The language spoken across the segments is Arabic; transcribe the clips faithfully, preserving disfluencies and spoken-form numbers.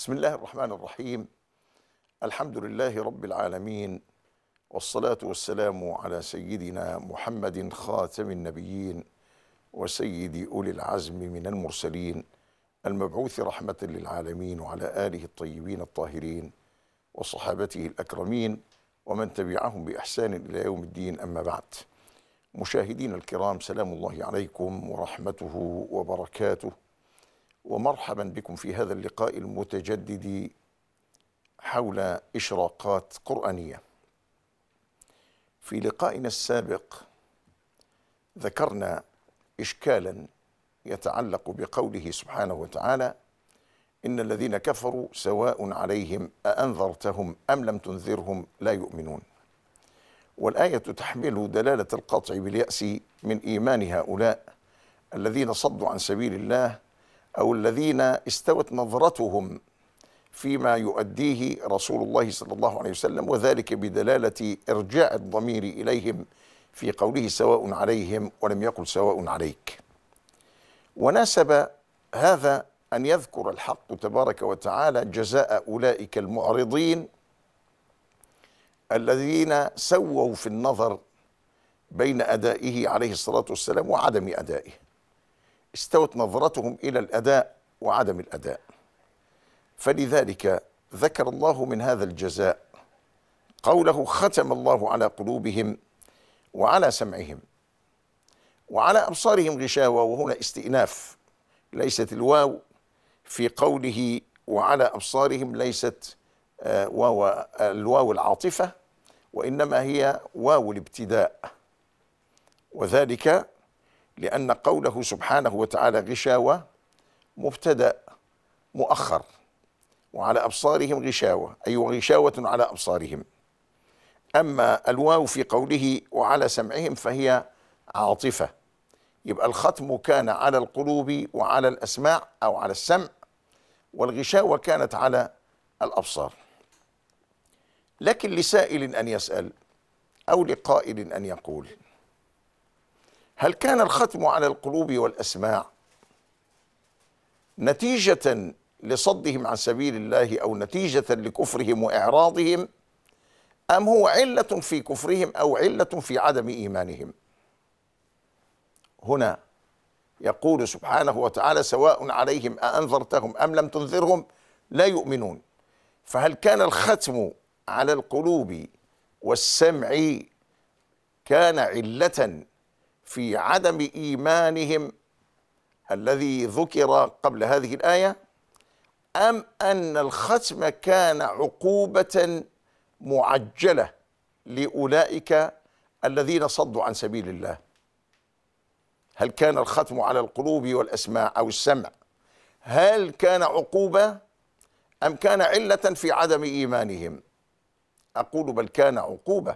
بسم الله الرحمن الرحيم. الحمد لله رب العالمين، والصلاة والسلام على سيدنا محمد خاتم النبيين وسيد أولي العزم من المرسلين، المبعوث رحمة للعالمين، وعلى آله الطيبين الطاهرين وصحابته الأكرمين ومن تبعهم بإحسان إلى يوم الدين. أما بعد، مشاهدين الكرام، سلام الله عليكم ورحمته وبركاته، ومرحبا بكم في هذا اللقاء المتجدد حول إشراقات قرآنية. في لقائنا السابق ذكرنا إشكالا يتعلق بقوله سبحانه وتعالى: إن الذين كفروا سواء عليهم أأنذرتهم أم لم تنذرهم لا يؤمنون. والآية تحمل دلالة القطع باليأس من إيمان هؤلاء الذين صدوا عن سبيل الله، أو الذين استوت نظرتهم فيما يؤديه رسول الله صلى الله عليه وسلم، وذلك بدلالة إرجاع الضمير إليهم في قوله سواء عليهم ولم يقل سواء عليك. وناسب هذا أن يذكر الحق تبارك وتعالى جزاء أولئك المعرضين الذين سووا في النظر بين أدائه عليه الصلاة والسلام وعدم أدائه، استوت نظرتهم إلى الأداء وعدم الأداء. فلذلك ذكر الله من هذا الجزاء قوله: ختم الله على قلوبهم وعلى سمعهم وعلى أبصارهم غشاوة. وهنا استئناف، ليست الواو في قوله وعلى أبصارهم ليست واو الواو العاطفة، وإنما هي واو الابتداء، وذلك لأن قوله سبحانه وتعالى غشاوة مبتدأ مؤخر، وعلى أبصارهم غشاوة أي وغشاوة على أبصارهم. أما الواو في قوله وعلى سمعهم فهي عاطفة، يبقى الختم كان على القلوب وعلى الأسماع أو على السمع، والغشاوة كانت على الأبصار. لكن لسائل أن يسأل أو لقائل أن يقول: هل كان الختم على القلوب والأسماع نتيجة لصدهم عن سبيل الله أو نتيجة لكفرهم وإعراضهم، أم هو علة في كفرهم أو علة في عدم إيمانهم؟ هنا يقول سبحانه وتعالى: سواء عليهم أأنذرتهم أم لم تنذرهم لا يؤمنون. فهل كان الختم على القلوب والسمع كان علة في عدم إيمانهم الذي ذكر قبل هذه الآية، أم أن الختم كان عقوبة معجلة لأولئك الذين صدوا عن سبيل الله؟ هل كان الختم على القلوب والأسماع أو السمع هل كان عقوبة أم كان علة في عدم إيمانهم؟ أقول بل كان عقوبة،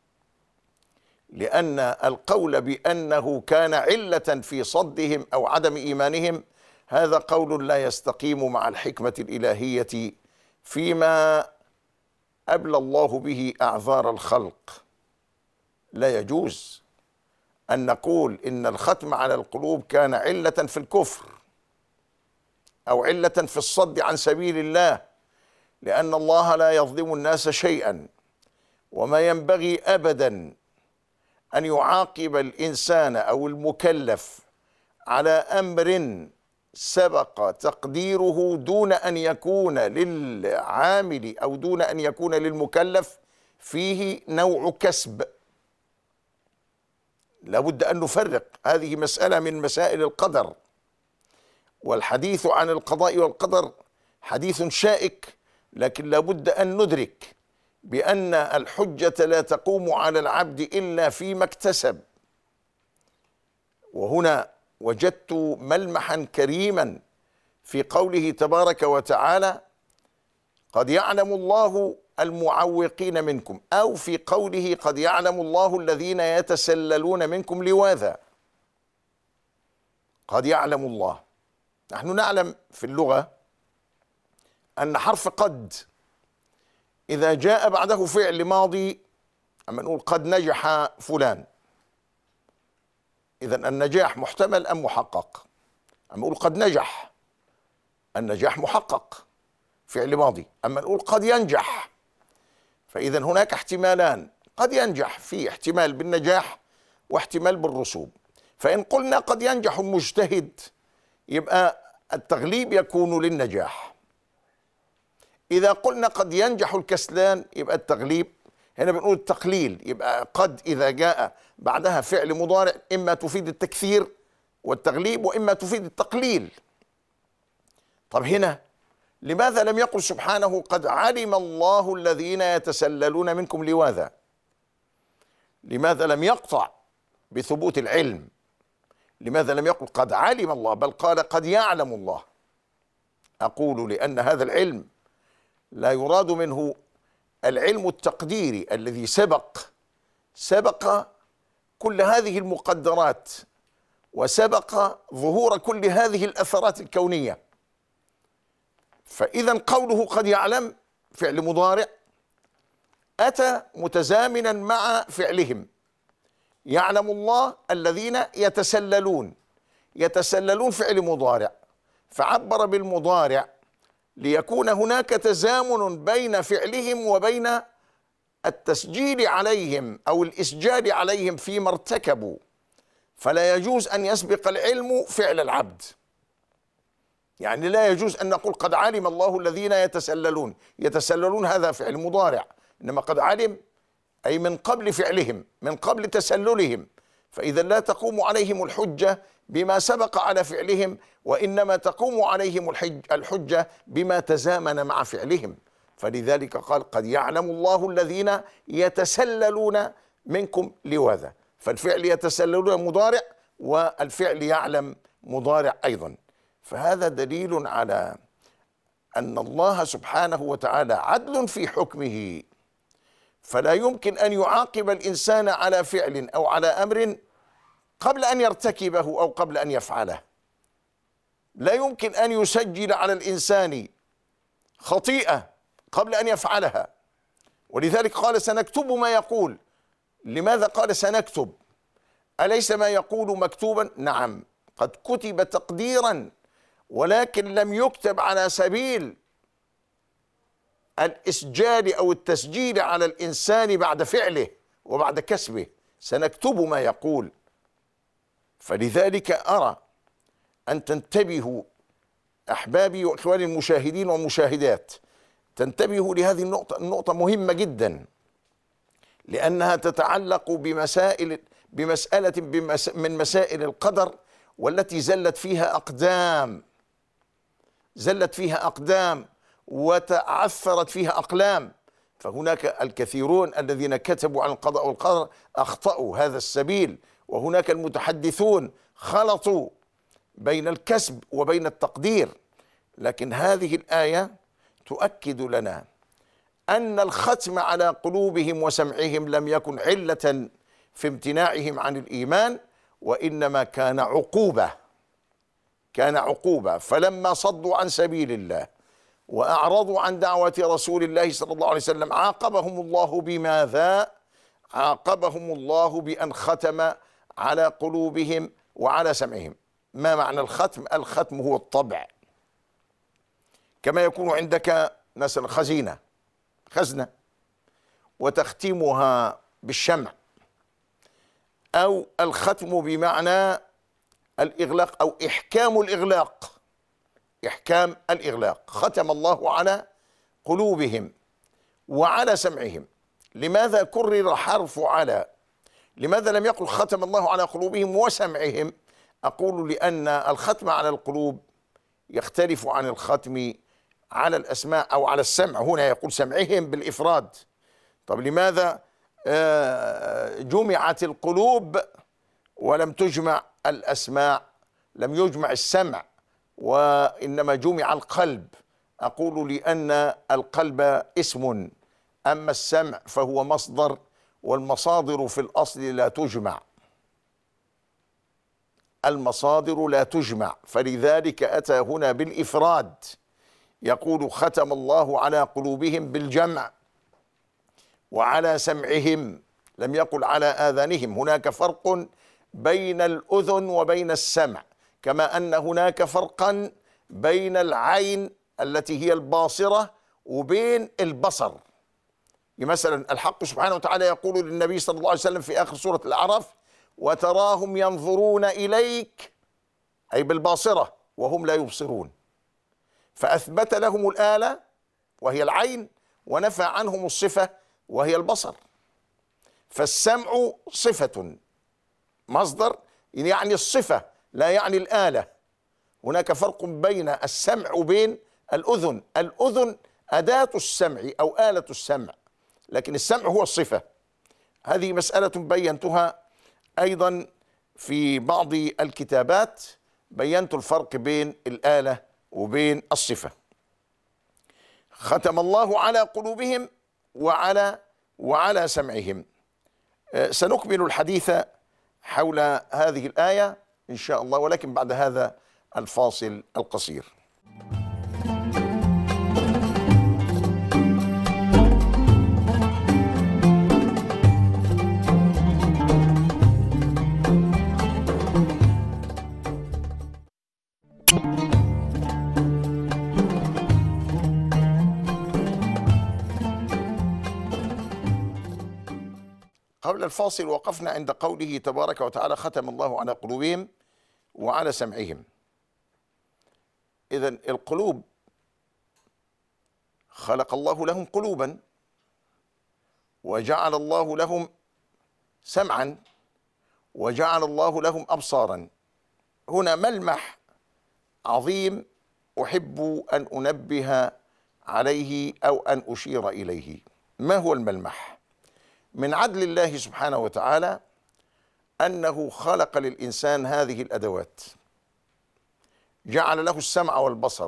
لأن القول بأنه كان علة في صدهم أو عدم إيمانهم هذا قول لا يستقيم مع الحكمة الإلهية فيما أبلى الله به أعذار الخلق. لا يجوز أن نقول إن الختم على القلوب كان علة في الكفر أو علة في الصد عن سبيل الله، لأن الله لا يظلم الناس شيئا، وما ينبغي أبدا أن يعاقب الإنسان أو المكلف على أمر سبق تقديره دون أن يكون للعامل أو دون أن يكون للمكلف فيه نوع كسب. لابد أن نفرق، هذه مسألة من مسائل القدر، والحديث عن القضاء والقدر حديث شائك، لكن لابد أن ندرك بأن الحجة لا تقوم على العبد إلا فيما اكتسب. وهنا وجدت ملمحا كريما في قوله تبارك وتعالى: قد يعلم الله المعوقين منكم، أو في قوله قد يعلم الله الذين يتسللون منكم لواذا. قد يعلم الله، نحن نعلم في اللغة أن حرف قد إذا جاء بعده فعل ماضي، أما نقول قد نجح فلان، إذن النجاح محتمل أم محقق؟ أما نقول قد نجح، النجاح محقق، فعل ماضي. أما نقول قد ينجح، فإذا هناك احتمالان، قد ينجح، في احتمال بالنجاح واحتمال بالرسوب. فإن قلنا قد ينجح المجتهد يبقى التغليب يكون للنجاح. إذا قلنا قد ينجح الكسلان يبقى التغليب، هنا بنقول التقليل، يبقى قد إذا جاء بعدها فعل مضارع إما تفيد التكثير والتغليب وإما تفيد التقليل. طب هنا لماذا لم يقل سبحانه قد علم الله الذين يتسللون منكم لواذا؟ لماذا لم يقطع بثبوت العلم؟ لماذا لم يقل قد علم الله، بل قال قد يعلم الله؟ أقول لأن هذا العلم لا يراد منه العلم التقديري الذي سبق سبق كل هذه المقدرات وسبق ظهور كل هذه الأثرات الكونية. فإذا قوله قد يعلم فعل مضارع أتى متزامنا مع فعلهم. يعلم الله الذين يتسللون، يتسللون فعل مضارع، فعبر بالمضارع ليكون هناك تزامن بين فعلهم وبين التسجيل عليهم أو الإسجال عليهم فيما ارتكبوا. فلا يجوز أن يسبق العلم فعل العبد، يعني لا يجوز أن نقول قد علم الله الذين يتسللون، يتسللون هذا فعل مضارع، إنما قد علم أي من قبل فعلهم، من قبل تسللهم، فإذا لا تقوم عليهم الحجة بما سبق على فعلهم، وإنما تقوم عليهم الحجة بما تزامن مع فعلهم. فلذلك قال قد يعلم الله الذين يتسللون منكم لواذا، فالفعل يتسللون مضارع والفعل يعلم مضارع أيضا. فهذا دليل على أن الله سبحانه وتعالى عدل في حكمه، فلا يمكن أن يعاقب الإنسان على فعل أو على أمر قبل أن يرتكبه أو قبل أن يفعله. لا يمكن أن يسجل على الإنسان خطيئة قبل أن يفعلها، ولذلك قال سنكتب ما يقول. لماذا قال سنكتب؟ أليس ما يقول مكتوبا؟ نعم قد كتب تقديرا، ولكن لم يكتب على سبيل الإسجال أو التسجيل على الإنسان بعد فعله وبعد كسبه. سنكتب ما يقول. فلذلك أرى أن تنتبهوا أحبابي وإخواني المشاهدين والمشاهدات، تنتبهوا لهذه النقطة، النقطة مهمة جدا، لأنها تتعلق بمسائل بمسألة بمس من مسائل القدر، والتي زلت فيها أقدام زلت فيها أقدام وتعثرت فيها أقلام. فهناك الكثيرون الذين كتبوا عن القضاء والقدر أخطأوا هذا السبيل، وهناك المتحدثون خلطوا بين الكسب وبين التقدير. لكن هذه الآية تؤكد لنا أن الختم على قلوبهم وسمعهم لم يكن علة في امتناعهم عن الإيمان، وإنما كان عقوبة كان عقوبة فلما صدوا عن سبيل الله وأعرضوا عن دعوة رسول الله صلى الله عليه وسلم عاقبهم الله بماذا؟ عاقبهم الله بأن ختم على قلوبهم وعلى سمعهم. ما معنى الختم؟ الختم هو الطبع، كما يكون عندك مثلا خزينة خزنة وتختمها بالشمع، أو الختم بمعنى الإغلاق أو إحكام الإغلاق إحكام الإغلاق. ختم الله على قلوبهم وعلى سمعهم. لماذا كرر حرف على؟ لماذا لم يقل ختم الله على قلوبهم وسمعهم؟ أقول لأن الختم على القلوب يختلف عن الختم على الأسماء أو على السمع. هنا يقول سمعهم بالإفراد. طب لماذا جمعت القلوب ولم تجمع الأسماع؟ لم يجمع السمع وإنما جمع القلب. أقول لأن القلب اسم، أما السمع فهو مصدر، والمصادر في الأصل لا تجمع، المصادر لا تجمع، فلذلك أتى هنا بالإفراد. يقول ختم الله على قلوبهم بالجمع وعلى سمعهم، لم يقل على آذانهم. هناك فرق بين الأذن وبين السمع، كما أن هناك فرقا بين العين التي هي الباصرة وبين البصر. مثلا الحق سبحانه وتعالى يقول للنبي صلى الله عليه وسلم في آخر سورة الأعراف: وتراهم ينظرون إليك، أي بالباصرة، وهم لا يبصرون. فأثبت لهم الآلة وهي العين، ونفى عنهم الصفة وهي البصر. فالسمع صفة، مصدر يعني الصفة لا يعني الآلة. هناك فرق بين السمع وبين الأذن. الأذن أداة السمع أو آلة السمع، لكن السمع هو الصفة. هذه مسألة بينتها أيضا في بعض الكتابات، بينت الفرق بين الآلة وبين الصفة. ختم الله على قلوبهم وعلى وعلى سمعهم. سنكمل الحديث حول هذه الآية إن شاء الله، ولكن بعد هذا الفاصل القصير. قبل الفاصل وقفنا عند قوله تبارك وتعالى: ختم الله على قلوبهم وعلى سمعهم. إذن القلوب خلق الله لهم قلوبا، وجعل الله لهم سمعا، وجعل الله لهم أبصارا. هنا ملمح عظيم أحب أن أنبه عليه أو أن أشير إليه. ما هو الملمح؟ من عدل الله سبحانه وتعالى أنه خلق للإنسان هذه الأدوات، جعل له السمع والبصر،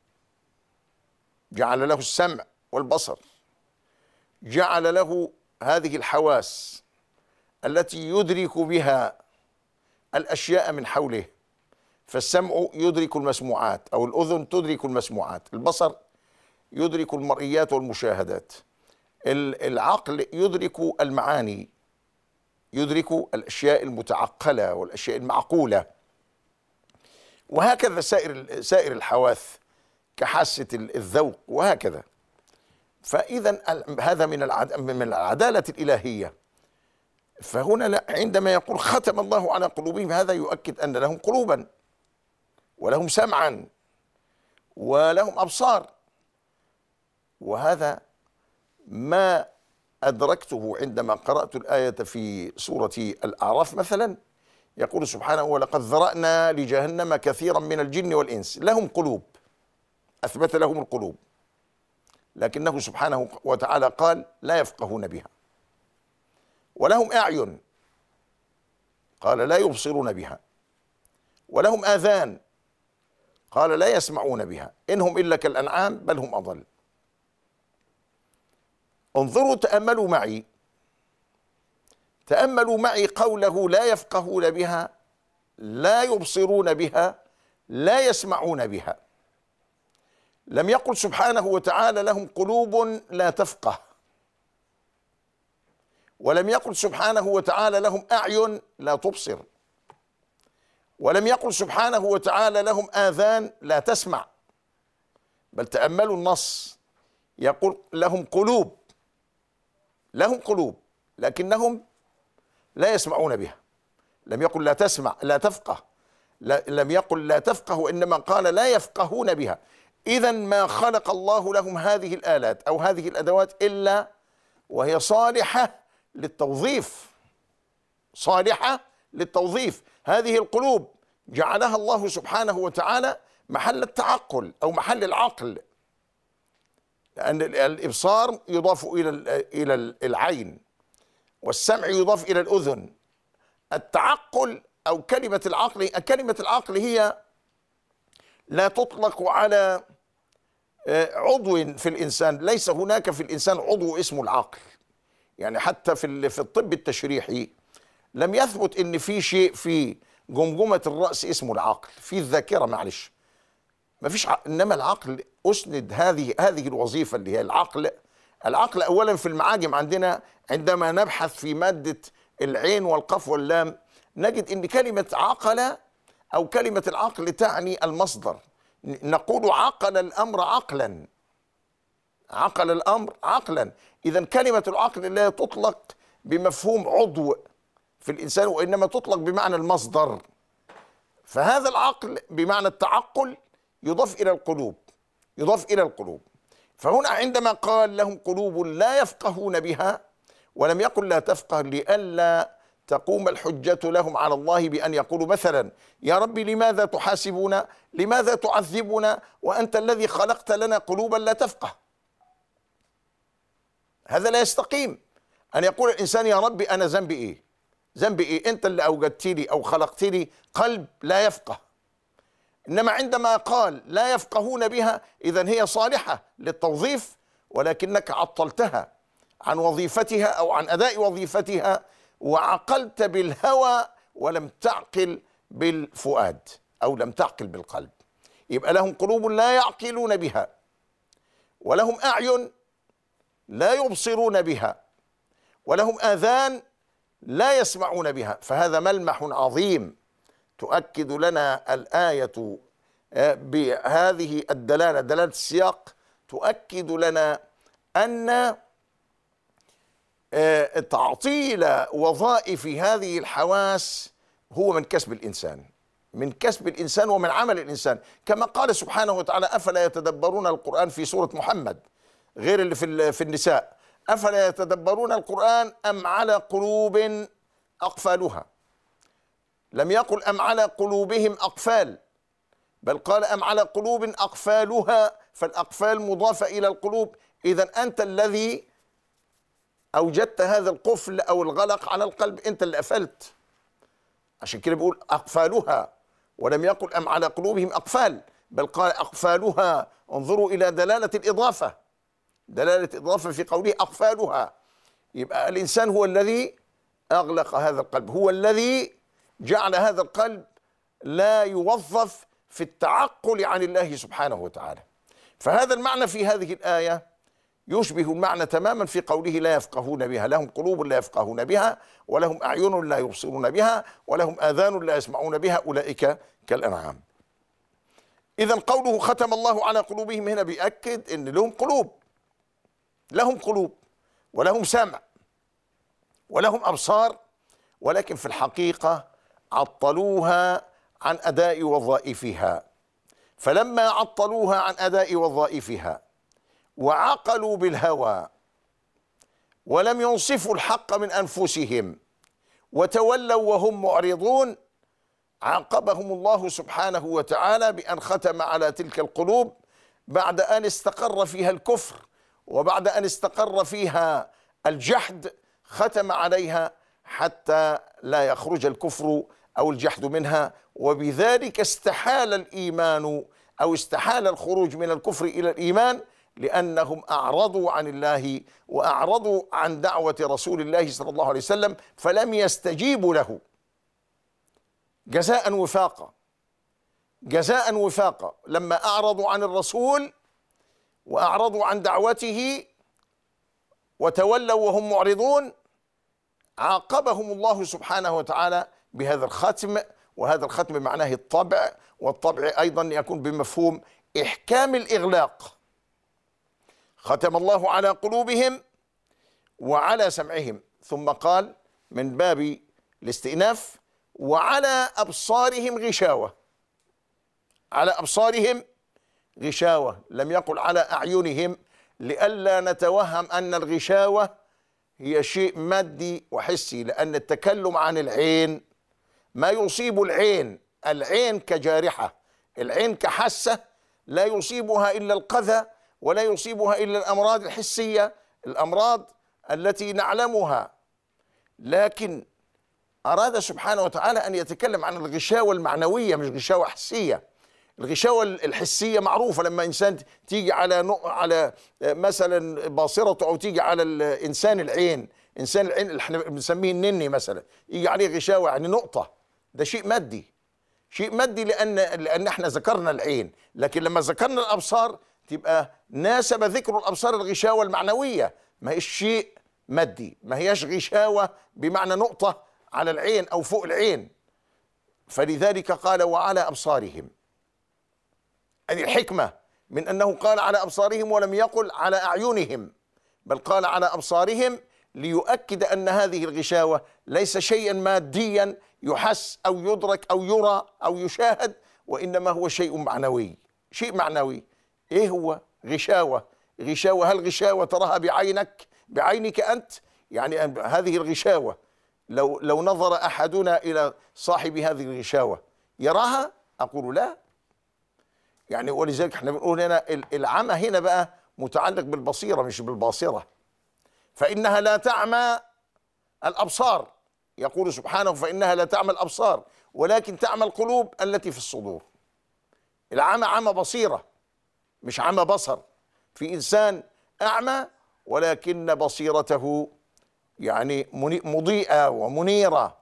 جعل له السمع والبصر، جعل له هذه الحواس التي يدرك بها الأشياء من حوله. فالسمع يدرك المسموعات أو الأذن تدرك المسموعات، البصر يدرك المرئيات والمشاهدات، العقل يدرك المعاني، يدرك الأشياء المتعقلة والأشياء المعقولة، وهكذا سائر سائر الحواس كحاسة الذوق وهكذا. فإذا هذا من من العدالة الإلهية. فهنا عندما يقول ختم الله على قلوبهم، هذا يؤكد أن لهم قلوبا ولهم سمعا ولهم أبصار. وهذا ما أدركته عندما قرأت الآية في سورة الأعراف مثلا. يقول سبحانه: ولقد ذرأنا لجهنم كثيرا من الجن والإنس لهم قلوب. أثبت لهم القلوب، لكنه سبحانه وتعالى قال لا يفقهون بها. ولهم أعين، قال لا يبصرون بها. ولهم آذان، قال لا يسمعون بها. إنهم إلا كالأنعام بل هم أضل. انظروا، تأملوا معي تأملوا معي قوله لا يفقهون بها، لا يبصرون بها، لا يسمعون بها. لم يقل سبحانه وتعالى لهم قلوب لا تفقه، ولم يقل سبحانه وتعالى لهم أعين لا تبصر، ولم يقل سبحانه وتعالى لهم آذان لا تسمع. بل تأملوا النص، يقول لهم قلوب، لهم قلوب لكنهم لا يسمعون بها. لم يقل لا تسمع لا تفقه، لا لم يقل لا تفقه، وإنما قال لا يفقهون بها. إذن ما خلق الله لهم هذه الآلات أو هذه الأدوات إلا وهي صالحة للتوظيف، صالحة للتوظيف. هذه القلوب جعلها الله سبحانه وتعالى محل التعقل أو محل العقل، لأن الإبصار يضاف إلى إلى العين، والسمع يضاف إلى الأذن. التعقل أو كلمة العقل، كلمة العقل هي لا تطلق على عضو في الإنسان. ليس هناك في الإنسان عضو اسمه العقل. يعني حتى في في الطب التشريحي لم يثبت إن في شيء في جمجمة الرأس اسمه العقل، في الذاكرة، معلش ما فيش. إنما العقل أسند هذه هذه الوظيفة اللي هي العقل. العقل أولا في المعاجم عندنا عندما نبحث في مادة العين والقاف واللام نجد إن كلمة عقل أو كلمة العقل تعني المصدر، نقول عقل الأمر عقلا، عقل الأمر عقلا. إذا كلمة العقل لا تطلق بمفهوم عضو في الإنسان، وإنما تطلق بمعنى المصدر. فهذا العقل بمعنى التعقل يضاف إلى القلوب، يضاف إلى القلوب. فهنا عندما قال لهم قلوب لا يفقهون بها، ولم يقل لا تفقه لئلا تقوم الحجة لهم على الله بأن يقولوا مثلا يا رب لماذا تحاسبنا، لماذا تعذبنا وأنت الذي خلقت لنا قلوبا لا تفقه. هذا لا يستقيم. أن يقول الإنسان يا رب أنا ذنبي إيه، ذنبي إيه، أنت اللي أوجدت لي أو خلقت لي قلب لا يفقه. إنما عندما قال لا يفقهون بها، إذن هي صالحة للتوظيف، ولكنك عطلتها عن وظيفتها أو عن أداء وظيفتها، وعقلت بالهوى ولم تعقل بالفؤاد أو لم تعقل بالقلب. يبقى لهم قلوب لا يعقلون بها، ولهم أعين لا يبصرون بها، ولهم آذان لا يسمعون بها. فهذا ملمح عظيم تؤكد لنا الآية بهذه الدلالة، دلالة السياق، تؤكد لنا أن تعطيل وظائف هذه الحواس هو من كسب الإنسان، من كسب الإنسان ومن عمل الإنسان، كما قال سبحانه وتعالى أفلا يتدبرون القرآن في سورة محمد غير اللي في في النساء، أفلا يتدبرون القرآن أم على قلوب أقفالها. لم يقل أم على قلوبهم أقفال، بل قال أم على قلوب أقفالها، فالأقفال مضافة إلى القلوب. إذن أنت الذي أوجدت هذا القفل أو الغلق على القلب، أنت اللي قفلت. عشان كده بيقول أقفالها، ولم يقل أم على قلوبهم أقفال، بل قال أقفالها. انظروا إلى دلالة الإضافة، دلالة إضافة في قوله أقفالها. يبقى الإنسان هو الذي أغلق هذا القلب، هو الذي جعل هذا القلب لا يوظف في التعقل عن الله سبحانه وتعالى. فهذا المعنى في هذه الآية يشبه المعنى تماما في قوله لا يفقهون بها، لهم قلوب لا يفقهون بها، ولهم أعين لا يبصرون بها، ولهم آذان لا يسمعون بها، أولئك كالأنعام. إذن قوله ختم الله على قلوبهم هنا بيأكد أن لهم قلوب، لهم قلوب ولهم سمع ولهم أبصار، ولكن في الحقيقة عطلوها عن أداء وظائفها. فلما عطلوها عن أداء وظائفها وعقلوا بالهوى ولم ينصفوا الحق من أنفسهم وتولوا وهم معرضون، عاقبهم الله سبحانه وتعالى بأن ختم على تلك القلوب بعد أن استقر فيها الكفر وبعد أن استقر فيها الجحد، ختم عليها حتى لا يخرج الكفر أو الجحد منها، وبذلك استحال الإيمان أو استحال الخروج من الكفر إلى الإيمان، لأنهم أعرضوا عن الله وأعرضوا عن دعوة رسول الله صلى الله عليه وسلم، فلم يستجيبوا له جزاء وفاقا، جزاء وفاقا. لما أعرضوا عن الرسول وأعرضوا عن دعوته وتولوا وهم معرضون، عاقبهم الله سبحانه وتعالى بهذا الختم. وهذا الختم معناه الطبع، والطبع أيضا يكون بمفهوم إحكام الإغلاق. ختم الله على قلوبهم وعلى سمعهم، ثم قال من باب الاستئناف وعلى أبصارهم غشاوة، على أبصارهم غشاوة، لم يقل على أعينهم، لئلا نتوهم أن الغشاوة هي شيء مادي وحسي، لأن التكلم عن العين ما يصيب العين، العين كجارحة، العين كحاسة لا يصيبها إلا القذى ولا يصيبها إلا الأمراض الحسية، الأمراض التي نعلمها. لكن أراد سبحانه وتعالى أن يتكلم عن الغشاوة المعنوية مش غشاوة حسية. الغشاوة الحسية معروفة، لما إنسان تيجي على على مثلا باصرته أو تيجي على الإنسان العين، إنسان العين اللي احنا بنسميه النني مثلا، يجي عليه غشاوة يعني نقطة، ده شيء مادي، شيء مادي لأن لأن احنا ذكرنا العين. لكن لما ذكرنا الأبصار تبقى ناسب ذكر الأبصار الغشاوة المعنوية، ما هيش شيء مادي، ما هيش غشاوة بمعنى نقطة على العين أو فوق العين. فلذلك قال وعلى أبصارهم، هذه الحكمة من أنه قال على أبصارهم ولم يقل على أعينهم، بل قال على أبصارهم ليؤكد أن هذه الغشاوة ليس شيئا ماديا يحس أو يدرك أو يرى أو يشاهد، وإنما هو شيء معنوي. شيء معنوي. إيه هو؟ غشاوة. غشاوة، هل غشاوة تراها بعينك بعينك أنت؟ يعني هذه الغشاوة لو لو نظر أحدنا إلى صاحب هذه الغشاوة يراها؟ أقول لا. يعني ولذلك احنا بنقول هنا العمى هنا بقى متعلق بالبصيرة مش بالباصرة، فإنها لا تعمى الأبصار، يقول سبحانه فإنها لا تعمى الأبصار ولكن تعمى القلوب التي في الصدور. العمى عمى بصيرة مش عمى بصر. في إنسان أعمى ولكن بصيرته يعني مضيئة ومنيرة،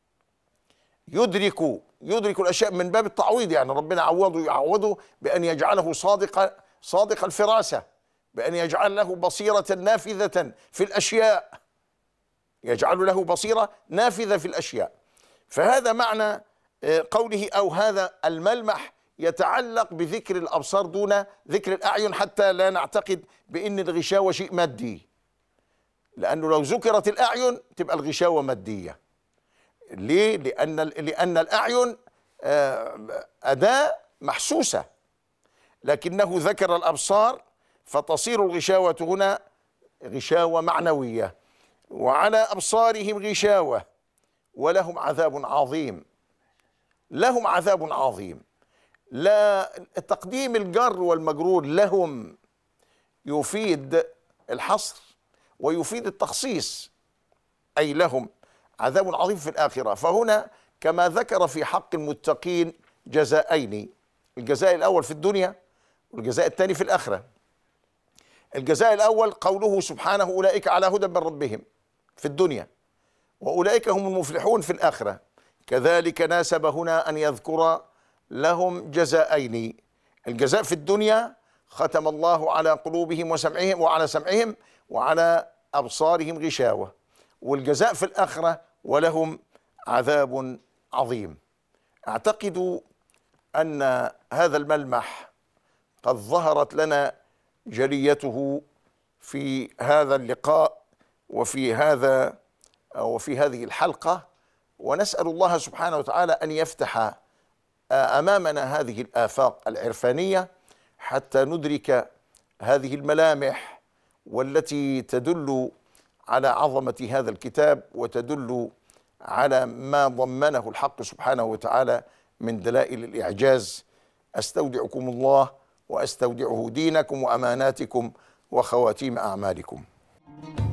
يدرك يدرك الأشياء من باب التعويض. يعني ربنا عوضه يعوضه بأن يجعله صادق صادق الفراسة، بأن يجعل له بصيرة نافذة في الأشياء، يجعل له بصيرة نافذة في الأشياء. فهذا معنى قوله أو هذا الملمح يتعلق بذكر الأبصار دون ذكر الأعين، حتى لا نعتقد بأن الغشاوة شيء مادي، لأنه لو ذكرت الأعين تبقى الغشاوة مادية. ليه؟ لأن لأن الأعين أداة محسوسة، لكنه ذكر الأبصار فتصير الغشاوة هنا غشاوة معنوية. وعلى أبصارهم غشاوة ولهم عذاب عظيم. لهم عذاب عظيم. لا تقديم الجر والمجرور لهم يفيد الحصر ويفيد التخصيص، أي لهم عذاب عظيم في الآخرة. فهنا كما ذكر في حق المتقين جزاءين، الجزاء الأول في الدنيا والجزاء الثاني في الآخرة. الجزاء الأول قوله سبحانه أولئك على هدى من ربهم في الدنيا وأولئك هم المفلحون في الآخرة. كذلك ناسب هنا أن يذكر لهم جزاءين. الجزاء في الدنيا ختم الله على قلوبهم وسمعهم وعلى سمعهم وعلى أبصارهم غشاوة، والجزاء في الآخرة ولهم عذاب عظيم. أعتقد أن هذا الملمح قد ظهرت لنا جليته في هذا اللقاء وفي هذا وفي هذه الحلقة، ونسأل الله سبحانه وتعالى أن يفتح أمامنا هذه الآفاق العرفانية حتى ندرك هذه الملامح والتي تدل على عظمة هذا الكتاب وتدل على ما ضمنه الحق سبحانه وتعالى من دلائل الإعجاز. أستودعكم الله وأستودعه دينكم وأماناتكم وخواتيم أعمالكم.